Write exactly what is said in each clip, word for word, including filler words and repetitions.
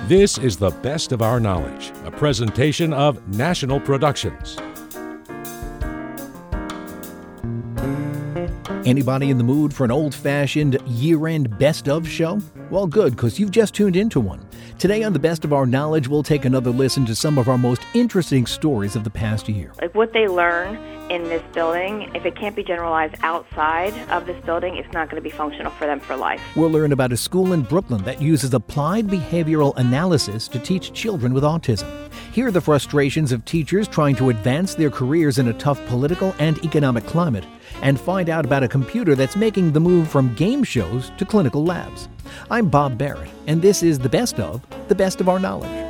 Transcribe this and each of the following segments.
This is The Best of Our Knowledge, a presentation of National Productions. Anybody in the mood for an old-fashioned year-end best-of show? Well, good, because you've just tuned into one. Today on The Best of Our Knowledge, we'll take another listen to some of our most interesting stories of the past year. Like what they learn in this building, if it can't be generalized outside of this building, it's not going to be functional for them for life. We'll learn about a school in Brooklyn that uses applied behavioral analysis to teach children with autism. Hear the frustrations of teachers trying to advance their careers in a tough political and economic climate, and find out about a computer that's making the move from game shows to clinical labs. I'm Bob Barrett, and this is The Best of, The Best of Our Knowledge.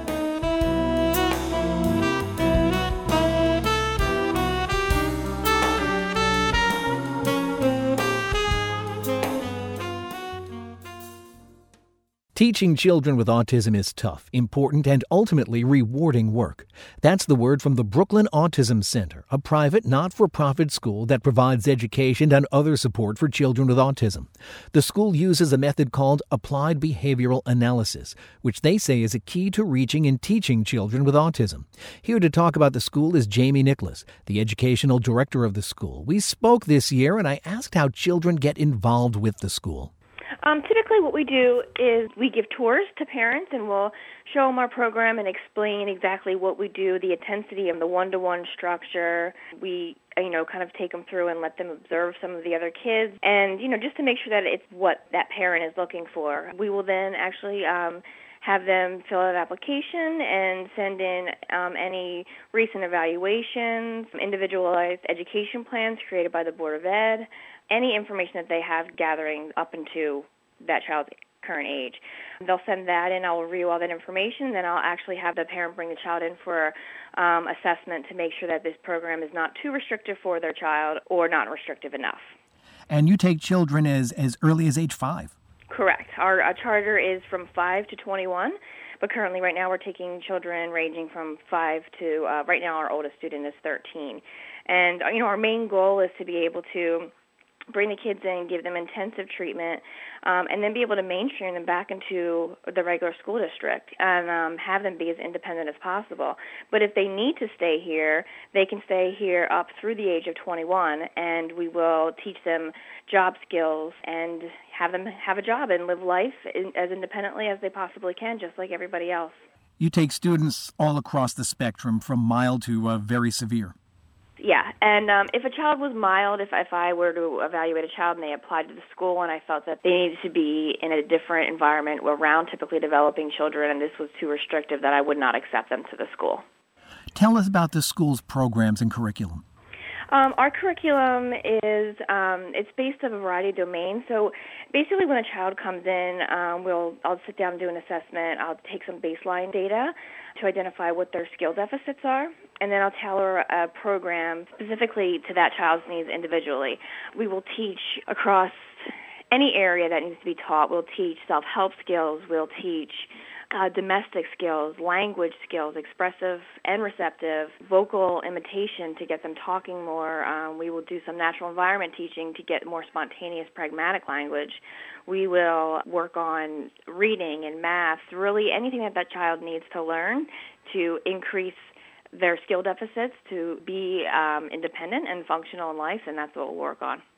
Teaching children with autism is tough, important, and ultimately rewarding work. That's the word from the Brooklyn Autism Center, a private, not-for-profit school that provides education and other support for children with autism. The school uses a method called applied behavioral analysis, which they say is a key to reaching and teaching children with autism. Here to talk about the school is Jamie Nicholas, the educational director of the school. We spoke this year, and I asked how children get involved with the school. Um, typically what we do is we give tours to parents, and we'll show them our program and explain exactly what we do, the intensity of the one-to-one structure. We, you know, kind of take them through and let them observe some of the other kids, and, you know, just to make sure that it's what that parent is looking for. We will then actually um, have them fill out an application and send in um, any recent evaluations, individualized education plans created by the Board of Ed, any information that they have gathering up into that child's current age. They'll send that in, I'll review all that information, then I'll actually have the parent bring the child in for um, assessment to make sure that this program is not too restrictive for their child or not restrictive enough. And you take children as, as early as age five? Correct. Our, our charter is from five to twenty-one, but currently right now we're taking children ranging from five to, uh, right now our oldest student is thirteen. And, you know, our main goal is to be able to bring the kids in, give them intensive treatment, um, and then be able to mainstream them back into the regular school district and um, have them be as independent as possible. But if they need to stay here, they can stay here up through the age of twenty-one, and we will teach them job skills and have them have a job and live life in, as independently as they possibly can, just like everybody else. You take students all across the spectrum, from mild to uh, very severe. Yeah, and um, if a child was mild, if if I were to evaluate a child and they applied to the school and I felt that they needed to be in a different environment around typically developing children and this was too restrictive, that I would not accept them to the school. Tell us about the school's programs and curriculum. Um, our curriculum is, um, it's based on a variety of domains. So basically when a child comes in, um, we'll, I'll sit down and do an assessment. I'll take some baseline data to identify what their skill deficits are, and then I'll tailor a program specifically to that child's needs individually. We will teach across any area that needs to be taught. We'll teach self-help skills. We'll teach Uh, domestic skills, language skills, expressive and receptive, vocal imitation to get them talking more. Um, we will do some natural environment teaching to get more spontaneous, pragmatic language. We will work on reading and math, really anything that that child needs to learn to increase their skill deficits to be um, independent and functional in life, and that's what we'll work on.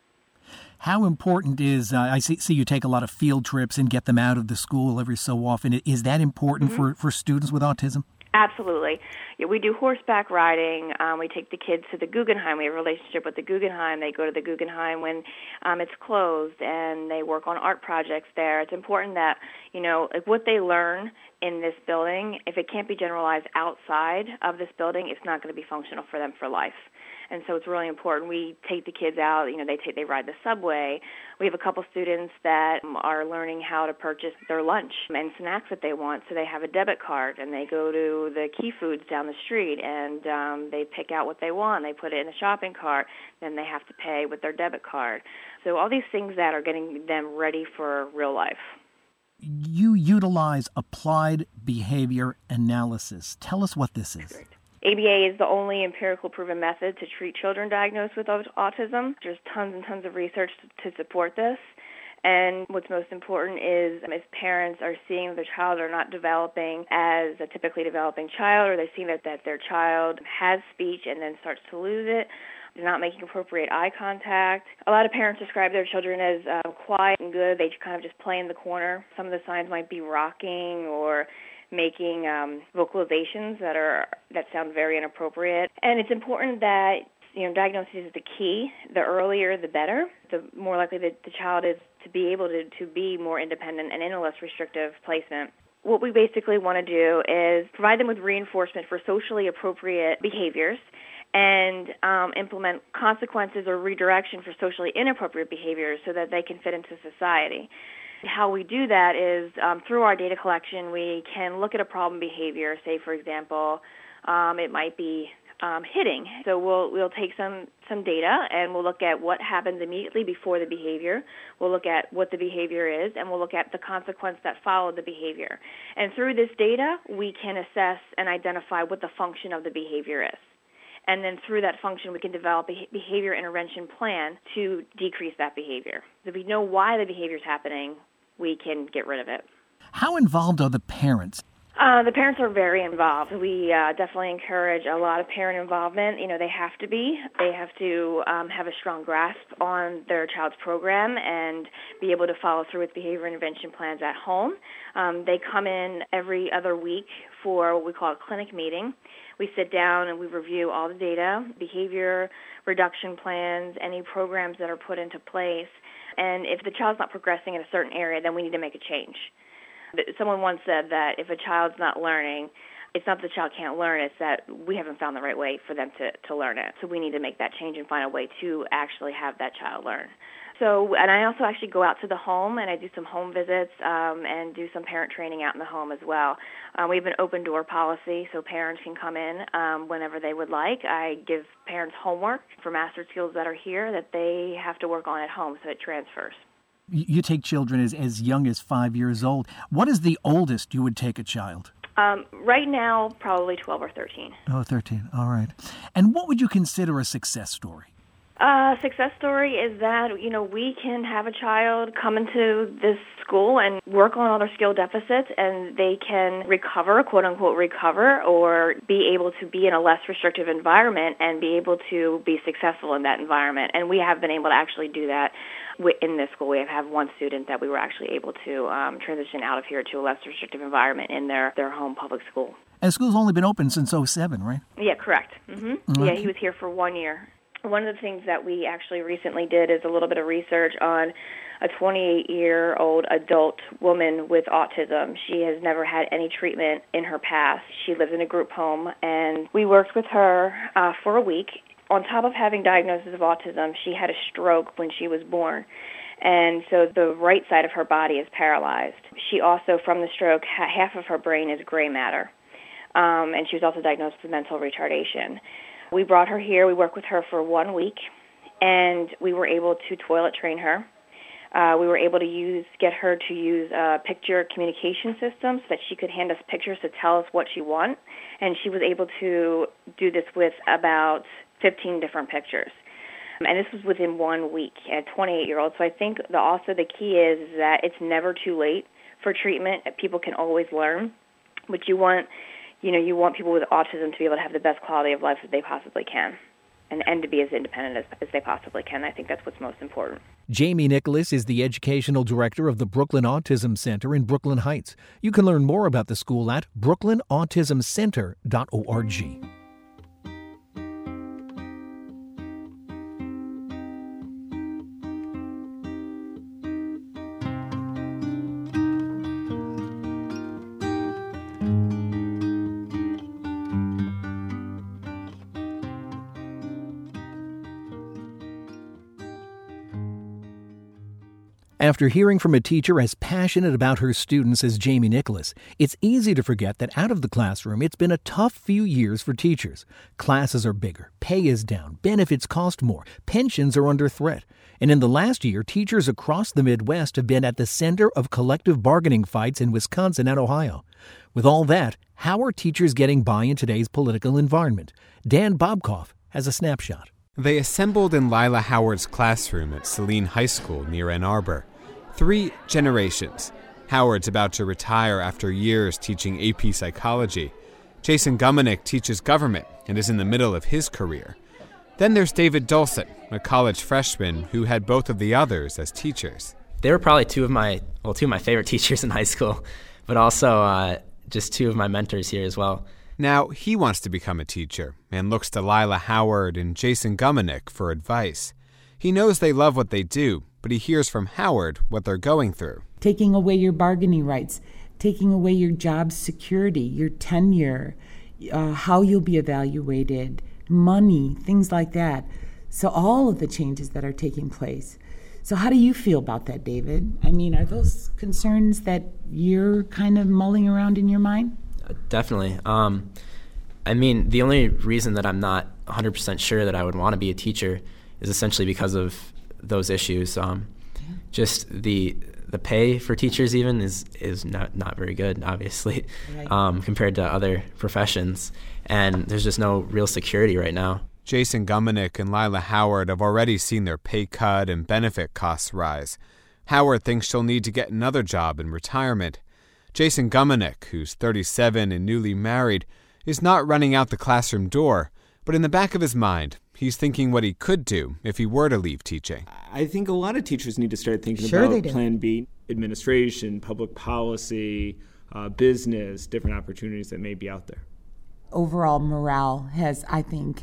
How important is, uh, I see, see you take a lot of field trips and get them out of the school every so often. Is that important mm-hmm. for, for students with autism? Absolutely. Yeah, we do horseback riding. Um, we take the kids to the Guggenheim. We have a relationship with the Guggenheim. They go to the Guggenheim when um, it's closed, and they work on art projects there. It's important that, you know, like what they learn in this building, if it can't be generalized outside of this building, it's not going to be functional for them for life. And so it's really important. We take the kids out, you know, they take, they ride the subway. We have a couple students that are learning how to purchase their lunch and snacks that they want. So they have a debit card, and they go to the Key Foods down the street, and um, they pick out what they want. They put it in a shopping cart. Then they have to pay with their debit card. So all these things that are getting them ready for real life. You utilize applied behavior analysis. Tell us what this is. Great. A B A is the only empirical proven method to treat children diagnosed with autism. There's tons and tons of research to support this. And what's most important is if parents are seeing their child are not developing as a typically developing child, or they're seeing that, that their child has speech and then starts to lose it, they're not making appropriate eye contact. A lot of parents describe their children as uh, quiet and good. They kind of just play in the corner. Some of the signs might be rocking or making um, vocalizations that are that sound very inappropriate. And it's important that you know diagnosis is the key. The earlier, the better. The more likely that the child is to be able to, to be more independent and in a less restrictive placement. What we basically want to do is provide them with reinforcement for socially appropriate behaviors and um, implement consequences or redirection for socially inappropriate behaviors so that they can fit into society. How we do that is um, through our data collection, we can look at a problem behavior. Say, for example, um, it might be um, hitting. So we'll we'll take some, some data and we'll look at what happens immediately before the behavior. We'll look at what the behavior is, and we'll look at the consequence that followed the behavior. And through this data, we can assess and identify what the function of the behavior is. And then through that function, we can develop a behavior intervention plan to decrease that behavior. If we know why the behavior is happening, we can get rid of it. How involved are the parents? Uh, the parents are very involved. We uh, definitely encourage a lot of parent involvement. You know, they have to be. They have to um, have a strong grasp on their child's program and be able to follow through with behavior intervention plans at home. Um, they come in every other week for what we call a clinic meeting. We sit down and we review all the data, behavior reduction plans, any programs that are put into place. And if the child's not progressing in a certain area, then we need to make a change. Someone once said that if a child's not learning, it's not that the child can't learn, it's that we haven't found the right way for them to, to learn it. So we need to make that change and find a way to actually have that child learn. So, and I also actually go out to the home and I do some home visits um, and do some parent training out in the home as well. Um, we have an open door policy, so parents can come in um, whenever they would like. I give parents homework for master skills that are here that they have to work on at home, so it transfers. You take children as, as young as five years old. What is the oldest you would take a child? Um, right now, probably twelve or thirteen. Oh, thirteen. All right. And what would you consider a success story? Uh, success story is that, you know, we can have a child come into this school and work on all their skill deficits, and they can recover, quote-unquote recover, or be able to be in a less restrictive environment and be able to be successful in that environment. And we have been able to actually do that in this school. We have one student that we were actually able to um, transition out of here to a less restrictive environment in their, their home public school. And the school's only been open since oh seven, right? Yeah, correct. Mm-hmm. Okay. Yeah, he was here for one year. One of the things that we actually recently did is a little bit of research on a twenty-eight-year-old adult woman with autism. She has never had any treatment in her past. She lives in a group home, and we worked with her uh, for a week. On top of having diagnosis of autism, she had a stroke when she was born. And so the right side of her body is paralyzed. She also, from the stroke, ha- half of her brain is gray matter. Um, and she was also diagnosed with mental retardation. We brought her here. We worked with her for one week, and we were able to toilet train her. Uh, we were able to use get her to use a picture communication system so that she could hand us pictures to tell us what she wants, and she was able to do this with about fifteen different pictures. And this was within one week, at a twenty-eight-year-old. So I think the, also the key is that it's never too late for treatment. People can always learn, but you want You know, you want people with autism to be able to have the best quality of life that they possibly can, and, and to be as independent as, as they possibly can. I think that's what's most important. Jamie Nicholas is the Educational Director of the Brooklyn Autism Center in Brooklyn Heights. You can learn more about the school at brooklyn autism center dot org. After hearing from a teacher as passionate about her students as Jamie Nicholas, it's easy to forget that out of the classroom, it's been a tough few years for teachers. Classes are bigger, pay is down, benefits cost more, pensions are under threat. And in the last year, teachers across the Midwest have been at the center of collective bargaining fights in Wisconsin and Ohio. With all that, how are teachers getting by in today's political environment? Dan Bobkoff has a snapshot. They assembled in Lila Howard's classroom at Saline High School near Ann Arbor. Three generations. Howard's about to retire after years teaching A P psychology. Jason Gumenick teaches government and is in the middle of his career. Then there's David Dolson, a college freshman who had both of the others as teachers. They were probably two of my, well, two of my favorite teachers in high school, but also uh, just two of my mentors here as well. Now he wants to become a teacher and looks to Lila Howard and Jason Gumenick for advice. He knows they love what they do, but he hears from Howard what they're going through. Taking away your bargaining rights, taking away your job security, your tenure, uh, how you'll be evaluated, money, things like that. So all of the changes that are taking place. So how do you feel about that, David? I mean, are those concerns that you're kind of mulling around in your mind? Uh, definitely. Um, I mean, the only reason that I'm not one hundred percent sure that I would want to be a teacher is essentially because of those issues. Um, yeah. Just the the pay for teachers even is, is not, not very good, obviously, right. um, compared to other professions. And there's just no real security right now. Jason Gumenick and Lila Howard have already seen their pay cut and benefit costs rise. Howard thinks she'll need to get another job in retirement. Jason Gumenick, who's thirty-seven and newly married, is not running out the classroom door, but in the back of his mind, he's thinking what he could do if he were to leave teaching. I think a lot of teachers need to start thinking sure about Plan B, administration, public policy, uh, business, different opportunities that may be out there. Overall morale has, I think,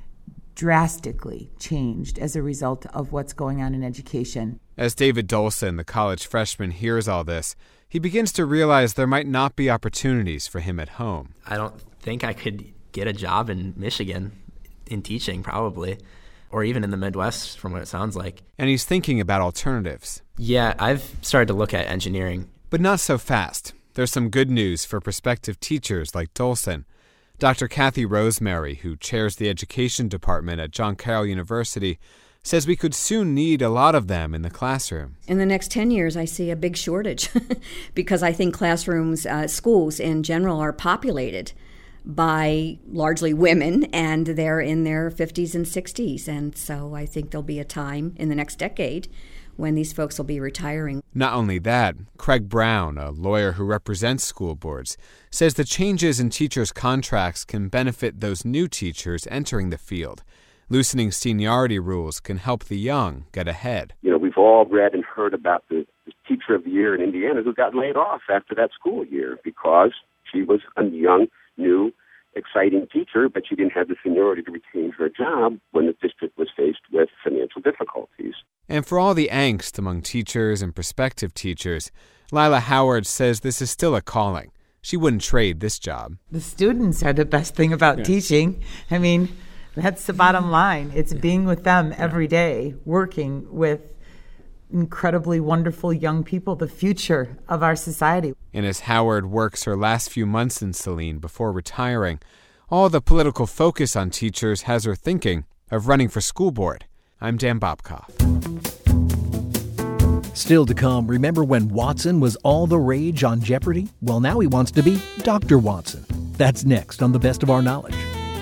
drastically changed as a result of what's going on in education. As David Dolson, the college freshman, hears all this, he begins to realize there might not be opportunities for him at home. I don't think I could get a job in Michigan in teaching, probably, or even in the Midwest, from what it sounds like. And he's thinking about alternatives. Yeah, I've started to look at engineering. But not so fast. There's some good news for prospective teachers like Dolson. Doctor Kathy Rosemary, who chairs the education department at John Carroll University, says we could soon need a lot of them in the classroom. In the next ten years, I see a big shortage because I think classrooms, uh, schools in general, are populated by largely women, and they're in their fifties and sixties. And so I think there'll be a time in the next decade when these folks will be retiring. Not only that, Craig Brown, a lawyer who represents school boards, says the changes in teachers' contracts can benefit those new teachers entering the field. Loosening seniority rules can help the young get ahead. You know, we've all read and heard about the, the teacher of the year in Indiana who got laid off after that school year because she was a young, new, exciting teacher, but she didn't have the seniority to retain her job when the district was faced with financial difficulties. And for all the angst among teachers and prospective teachers, Lila Howard says this is still a calling. She wouldn't trade this job. The students are the best thing about yes. teaching. I mean, that's the bottom line. It's being with them every day, working with incredibly wonderful young people, the future of our society. And as Howard works her last few months in Saline before retiring, all the political focus on teachers has her thinking of running for school board. I'm Dan Bobkoff. Still to come, remember when Watson was all the rage on Jeopardy? Well, now he wants to be Doctor Watson. That's next on The Best of Our Knowledge.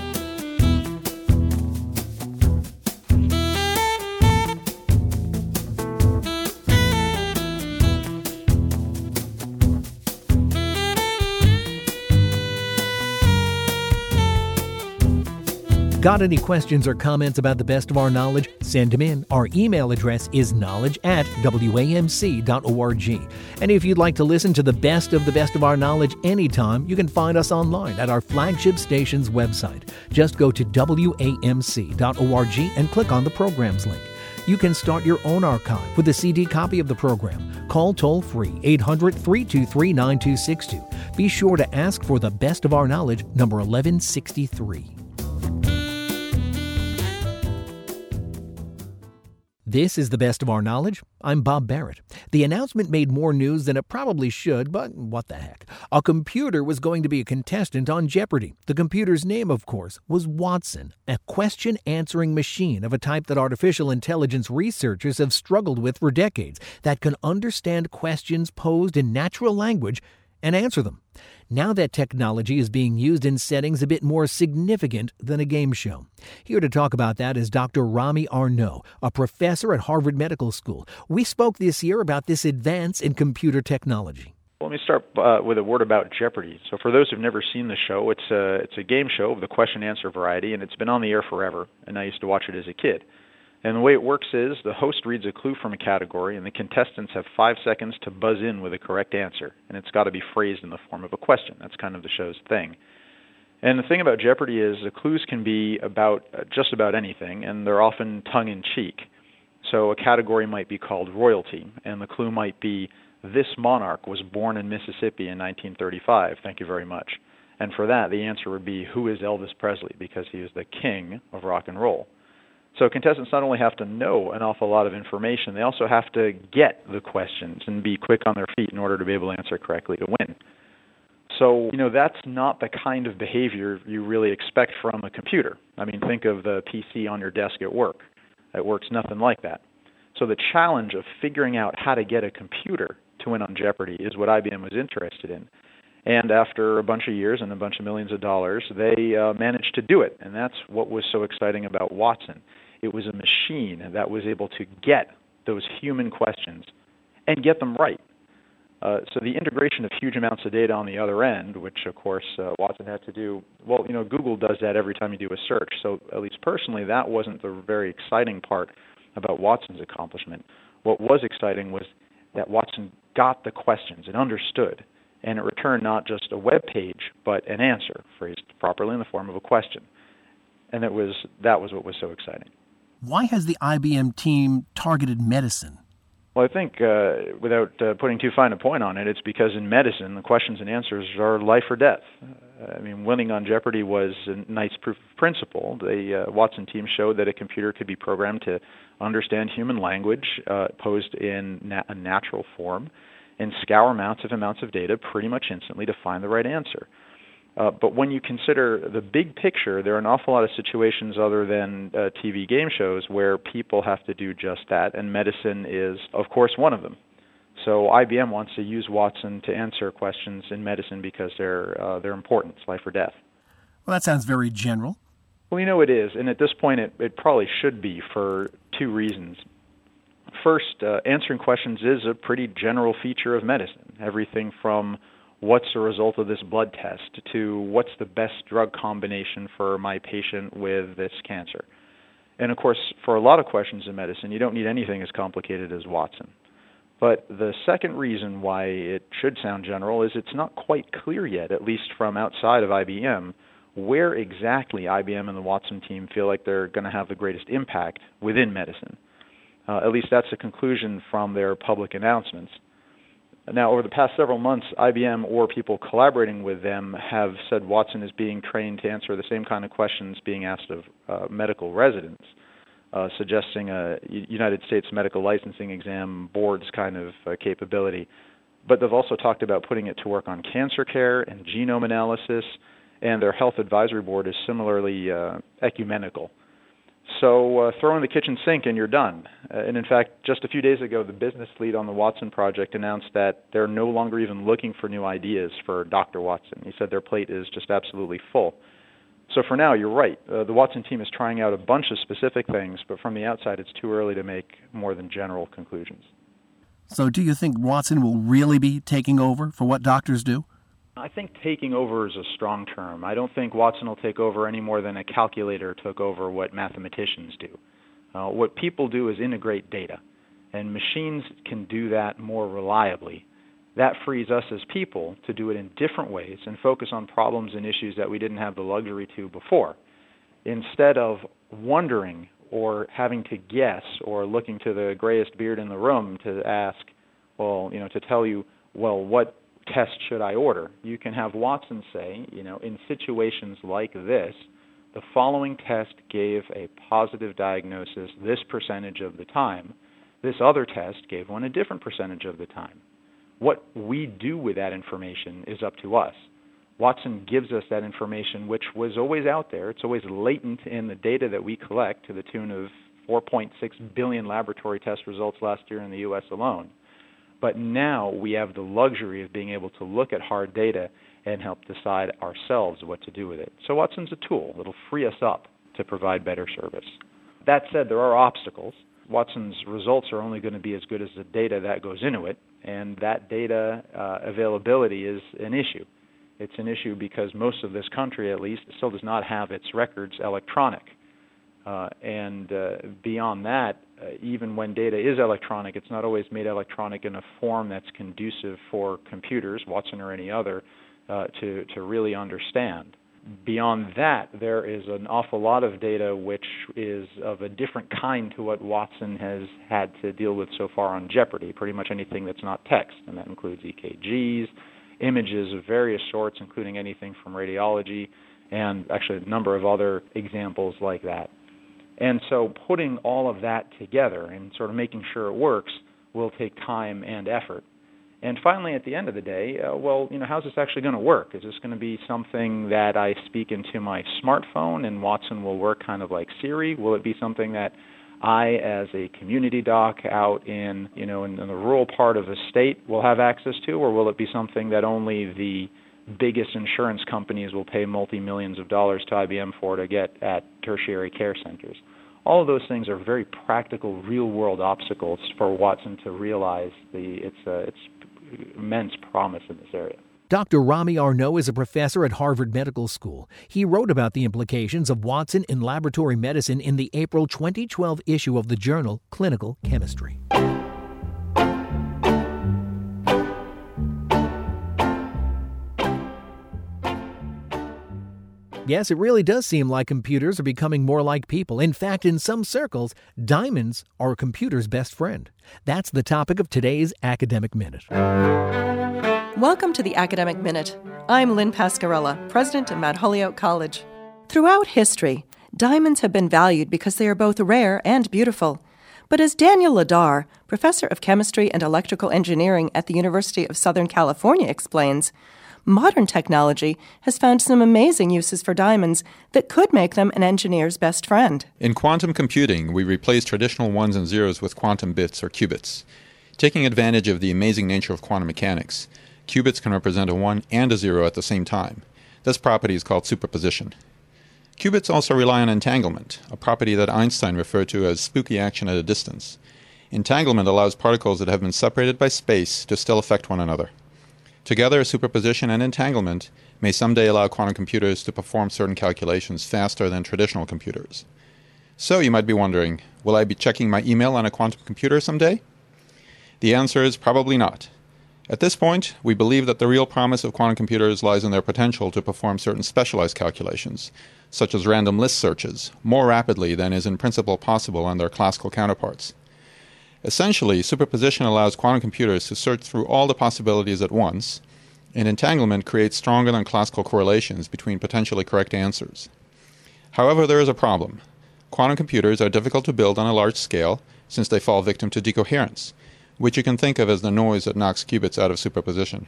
Got any questions or comments about The Best of Our Knowledge? Send them in. Our email address is knowledge at w a m c dot org. And if you'd like to listen to the best of The Best of Our Knowledge anytime, you can find us online at our flagship station's website. Just go to w a m c dot org and click on the programs link. You can start your own archive with a C D copy of the program. Call toll-free eight hundred, three two three, nine two six two. Be sure to ask for The Best of Our Knowledge, number eleven sixty-three. This is The Best of Our Knowledge. I'm Bob Barrett. The announcement made more news than it probably should, but what the heck. A computer was going to be a contestant on Jeopardy! The computer's name, of course, was Watson, a question-answering machine of a type that artificial intelligence researchers have struggled with for decades, that can understand questions posed in natural language and answer them. Now that technology is being used in settings a bit more significant than a game show. Here to talk about that is Doctor Rami Arnaud, a professor at Harvard Medical School. We spoke this year about this advance in computer technology. Let me start uh, with a word about Jeopardy. So for those who've never seen the show, it's a, it's a game show of the question-answer variety, and it's been on the air forever, and I used to watch it as a kid. And the way it works is the host reads a clue from a category, and the contestants have five seconds to buzz in with a correct answer. And it's got to be phrased in the form of a question. That's kind of the show's thing. And the thing about Jeopardy is the clues can be about uh, just about anything, and they're often tongue-in-cheek. So a category might be called royalty, and the clue might be, this monarch was born in Mississippi in nineteen thirty-five. Thank you very much. And for that, the answer would be, who is Elvis Presley? Because he is the king of rock and roll. So contestants not only have to know an awful lot of information, they also have to get the questions and be quick on their feet in order to be able to answer correctly to win. So, you know, that's not the kind of behavior you really expect from a computer. I mean, think of the P C on your desk at work. It works nothing like that. So the challenge of figuring out how to get a computer to win on Jeopardy is what I B M was interested in. And after a bunch of years and a bunch of millions of dollars, they uh, managed to do it. And that's what was so exciting about Watson. It was a machine that was able to get those human questions and get them right. Uh, so the integration of huge amounts of data on the other end, which of course uh, Watson had to do, well, you know, Google does that every time you do a search. So at least personally, that wasn't the very exciting part about Watson's accomplishment. What was exciting was that Watson got the questions and understood, and it returned not just a web page, but an answer phrased properly in the form of a question. And it was that was what was so exciting. Why has the I B M team targeted medicine? Well, I think uh, without uh, putting too fine a point on it, it's because in medicine, the questions and answers are life or death. Uh, I mean, winning on Jeopardy was a nice proof of principle. The uh, Watson team showed that a computer could be programmed to understand human language uh, posed in na- a natural form and scour massive amounts of data pretty much instantly to find the right answer. Uh, but when you consider the big picture, there are an awful lot of situations other than uh, T V game shows where people have to do just that, and medicine is, of course, one of them. So I B M wants to use Watson to answer questions in medicine because they're uh, they're important. It's life or death. Well, that sounds very general. Well, you know it is, and at this point it, it probably should be for two reasons. First, uh, answering questions is a pretty general feature of medicine. Everything from what's the result of this blood test to what's the best drug combination for my patient with this cancer. And of course, for a lot of questions in medicine, you don't need anything as complicated as Watson. But the second reason why it should sound general is it's not quite clear yet, at least from outside of I B M, where exactly I B M and the Watson team feel like they're going to have the greatest impact within medicine. Uh, at least that's the conclusion from their public announcements. Now, over the past several months, I B M or people collaborating with them have said Watson is being trained to answer the same kind of questions being asked of uh, medical residents, uh, suggesting a United States medical licensing exam board's kind of uh, capability. But they've also talked about putting it to work on cancer care and genome analysis, and their health advisory board is similarly uh, ecumenical. So uh, throw in the kitchen sink and you're done. Uh, and in fact, just a few days ago, the business lead on the Watson project announced that they're no longer even looking for new ideas for Doctor Watson. He said their plate is just absolutely full. So for now, you're right. Uh, the Watson team is trying out a bunch of specific things, but from the outside, it's too early to make more than general conclusions. So do you think Watson will really be taking over for what doctors do? I think taking over is a strong term. I don't think Watson will take over any more than a calculator took over what mathematicians do. Uh, what people do is integrate data, and machines can do that more reliably. That frees us as people to do it in different ways and focus on problems and issues that we didn't have the luxury to before. Instead of wondering or having to guess or looking to the grayest beard in the room to ask, well, you know, to tell you, well, what test should I order? You can have Watson say, you know, in situations like this, the following test gave a positive diagnosis this percentage of the time. This other test gave one a different percentage of the time. What we do with that information is up to us. Watson gives us that information, which was always out there. It's always latent in the data that we collect to the tune of four point six billion laboratory test results last year in the U S alone. But now we have the luxury of being able to look at hard data and help decide ourselves what to do with it. So Watson's a tool. It'll free us up to provide better service. That said, there are obstacles. Watson's results are only going to be as good as the data that goes into it, and that data uh, availability is an issue. It's an issue because most of this country, at least, still does not have its records electronic. Uh, and uh, beyond that, uh, even when data is electronic, it's not always made electronic in a form that's conducive for computers, Watson or any other, uh, to, to really understand. Beyond that, there is an awful lot of data which is of a different kind to what Watson has had to deal with so far on Jeopardy, pretty much anything that's not text, and that includes E K Gs, images of various sorts, including anything from radiology, and actually a number of other examples like that. And so putting all of that together and sort of making sure it works will take time and effort. And finally, at the end of the day, uh, well, you know, how's this actually going to work? Is this going to be something that I speak into my smartphone and Watson will work kind of like Siri? Will it be something that I, as a community doc out in, you know, in, in the rural part of the state will have access to, or will it be something that only the biggest insurance companies will pay multi-millions of dollars to I B M for to get at tertiary care centers? All of those things are very practical, real-world obstacles for Watson to realize the its uh, its immense promise in this area. Doctor Rami Arnaud is a professor at Harvard Medical School. He wrote about the implications of Watson in laboratory medicine in the April twenty twelve issue of the journal Clinical Chemistry. Yes, it really does seem like computers are becoming more like people. In fact, in some circles, diamonds are a computer's best friend. That's the topic of today's Academic Minute. Welcome to the Academic Minute. I'm Lynn Pascarella, president of Mount Holyoke College. Throughout history, diamonds have been valued because they are both rare and beautiful. But as Daniel Ladar, professor of chemistry and electrical engineering at the University of Southern California, explains, modern technology has found some amazing uses for diamonds that could make them an engineer's best friend. In quantum computing, we replace traditional ones and zeros with quantum bits or qubits. Taking advantage of the amazing nature of quantum mechanics, qubits can represent a one and a zero at the same time. This property is called superposition. Qubits also rely on entanglement, a property that Einstein referred to as spooky action at a distance. Entanglement allows particles that have been separated by space to still affect one another. Together, superposition and entanglement may someday allow quantum computers to perform certain calculations faster than traditional computers. So you might be wondering, will I be checking my email on a quantum computer someday? The answer is probably not. At this point, we believe that the real promise of quantum computers lies in their potential to perform certain specialized calculations, such as random list searches, more rapidly than is in principle possible on their classical counterparts. Essentially, superposition allows quantum computers to search through all the possibilities at once, and entanglement creates stronger than classical correlations between potentially correct answers. However, there is a problem. Quantum computers are difficult to build on a large scale since they fall victim to decoherence, which you can think of as the noise that knocks qubits out of superposition.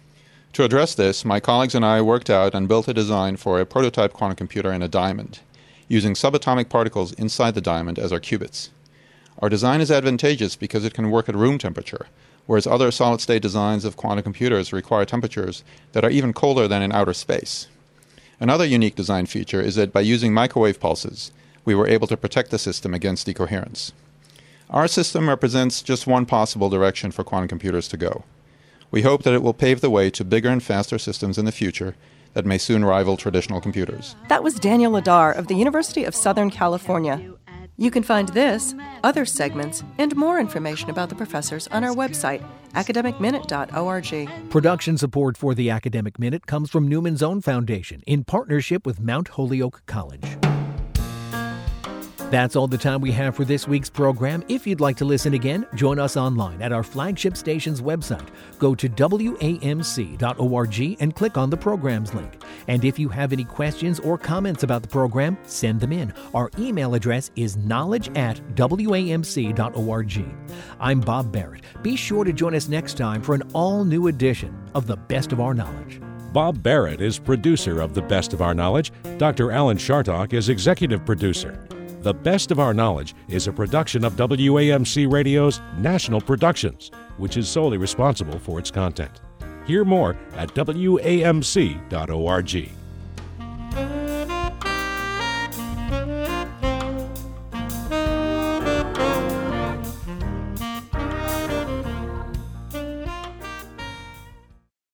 To address this, my colleagues and I worked out and built a design for a prototype quantum computer in a diamond, using subatomic particles inside the diamond as our qubits. Our design is advantageous because it can work at room temperature, whereas other solid-state designs of quantum computers require temperatures that are even colder than in outer space. Another unique design feature is that by using microwave pulses, we were able to protect the system against decoherence. Our system represents just one possible direction for quantum computers to go. We hope that it will pave the way to bigger and faster systems in the future that may soon rival traditional computers. That was Daniel Ladar of the University of Southern California. You can find this, other segments, and more information about the professors on our website, academic minute dot org. Production support for the Academic Minute comes from Newman's Own Foundation in partnership with Mount Holyoke College. That's all the time we have for this week's program. If you'd like to listen again, join us online at our flagship station's website. Go to W A M C dot org and click on the programs link. And if you have any questions or comments about the program, send them in. Our email address is knowledge at W A M C dot org. I'm Bob Barrett. Be sure to join us next time for an all-new edition of The Best of Our Knowledge. Bob Barrett is producer of The Best of Our Knowledge. Doctor Alan Chartock is executive producer. The Best of Our Knowledge is a production of W A M C Radio's National Productions, which is solely responsible for its content. Hear more at W A M C dot org.